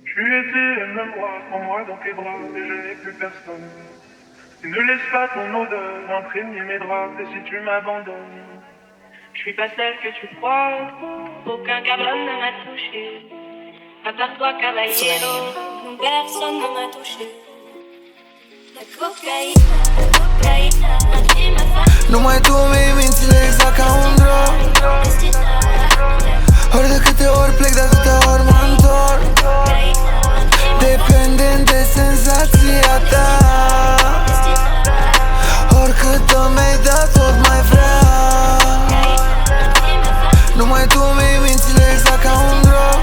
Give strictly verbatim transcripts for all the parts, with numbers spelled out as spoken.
Tu étais un moi, prends-moi dans tes bras, et je n'ai plus personne. Et ne laisse pas ton odeur imprégner mes draps, et si tu m'abandonnes, je suis pas celle que tu crois, aucun cabron ne m'a touché. À part toi, caballero, non, personne ne m'a touché. La cocaïne, la cocaïne, intima fa. Numai tu mi-i mințile exact ca un drog. Ori de câte ori plec, de atâtea ori mă întorc. Dependent de senzația ta. Oricât mi-ai dat, tot mai vreau. Numai tu mi-i mințile exact ca un drog.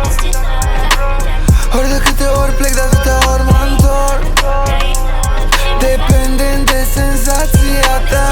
Ori de câte ori plec, de atâtea ori mă întorc. Dependent de senzația ta.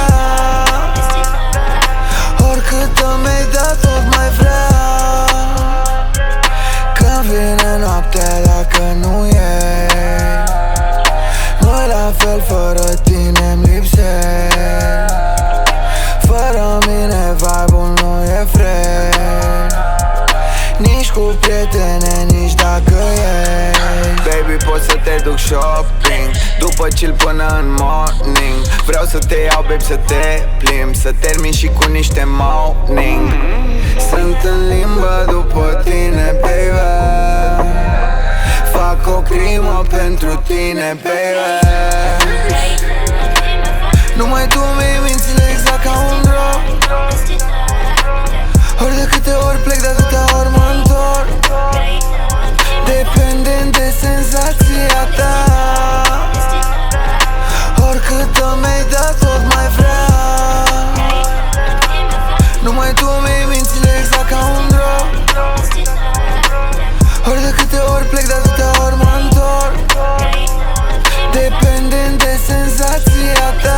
Oricât mi-ai dat, tot mai vreau. Când vine noaptea, dacă nu e, nu-i la fel, fără tine-mi lipsești. Fără mine vibe-ul nu e fresh. Nici cu prietene, nici dacă ești. Baby, pot să te duc shopping după chill până în morning. Vreau să te iau, babe, să te plimbi, să termin și cu niște morning. Sunt în limbă după tine, baby. Fac o crimă pentru tine, baby. Numai tu mi-i mințile exact ca un drog. Ori de câte ori plec, de atâtea ori mă întorc. Dependent de senzația ta. Oricât mi-ai dat, tot mai vreau. Numai tu mi-i mințile exact ca un drog. Ori de câte ori plec, de atâtea ori mă întorc. Dependent de senzația ta.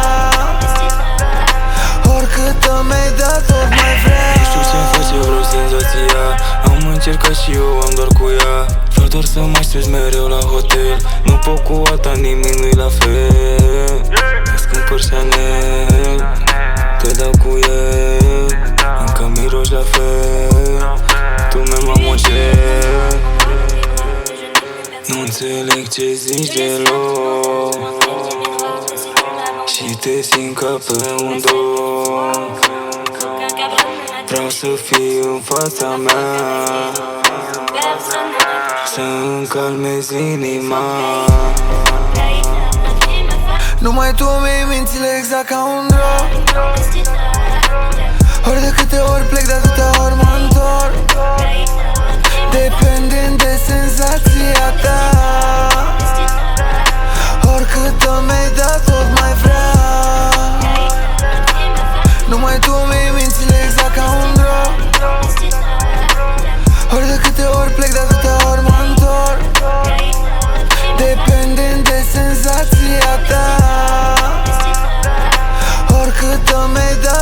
Oricât mi-ai dat, tot mai vreau. Nu știu ce-mi face vreo senzația. Am încercat și eu, am doar cu ea. Vreau doar să mai strâns mereu la hotel. Nu pot cu alta, nimic nu-i la fel. Îți cumpăr Chanel, te dau cu el. Încă miroși la fel. Tu mi-ai mamă ce. Nu înțeleg ce zici deloc. Și te simt ca pe un dor. Vreau să fiu în fața mea, să-mi calmezi inima. Numai tu mi-i mințile exact ca un drog. Ori de câte ori plec, de atâtea ori mă întorc. Dependent de senzația ta. Oricât mi-ai dat, tot mai vreau. Numai tu mi-i mințile exact ca un drog. Ori de câte ori plec, de atâtea ori mă întorc. Dependent de senzația ta. Oricât mi-ai dat.